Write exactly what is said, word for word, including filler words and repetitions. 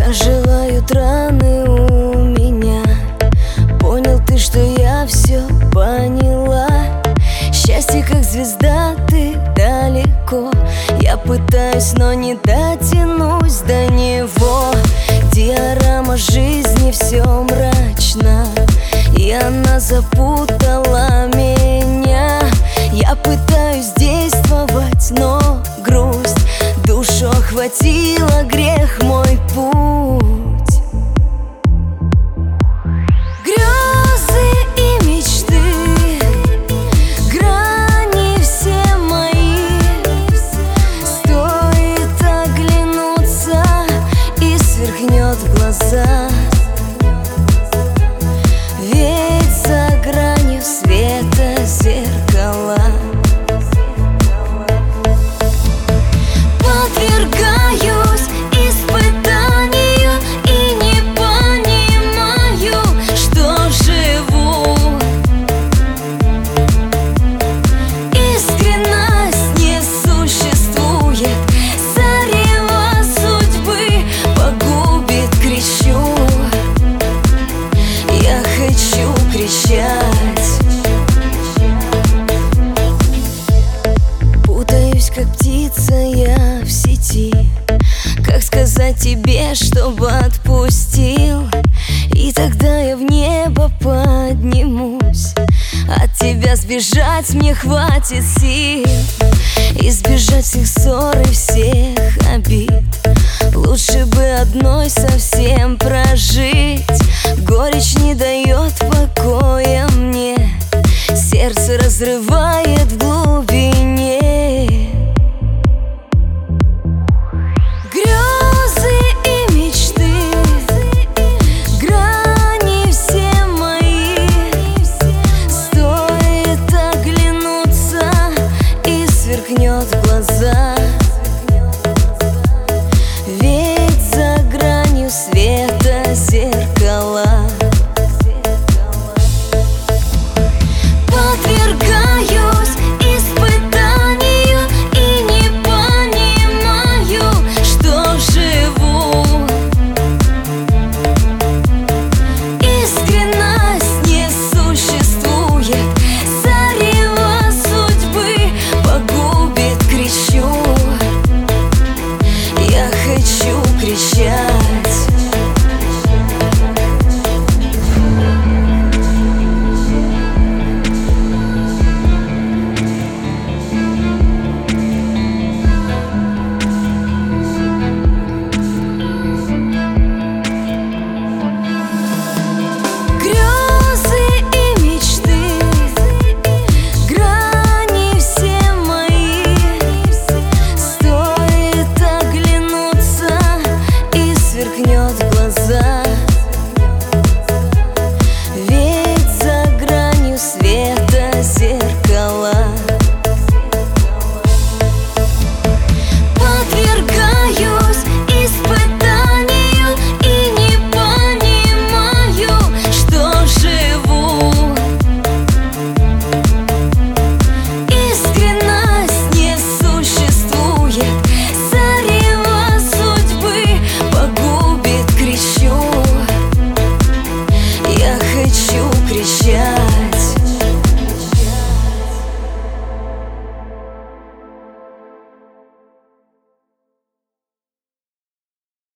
Заживают раны у меня. Понял ты, что я все поняла. Счастье как звезда, ты далеко. Я пытаюсь, но не дотянусь до него. Диорама жизни, все мрачно, и она запутала меня. Я пытаюсь действовать, но грусть душу охватила, грех мой путь. Грезы и мечты, грани все мои. Стоит оглянуться, и сверкнет в глаза. Ведь за гранью света зеркала. Подвергаюсь испытанию и не понимаю, что живу. Искренность не существует, зарево судьбы погубит, кричу. Я хочу кричать. Путаюсь, как птица я в сети. Как сказать тебе, чтобы отпустил? И тогда я в небо поднимусь. От тебя сбежать мне хватит сил. Избежать всех ссор и всех обид. Лучше бы одной совсем прожить. Горечь не дает покоя мне. Сердце разрывает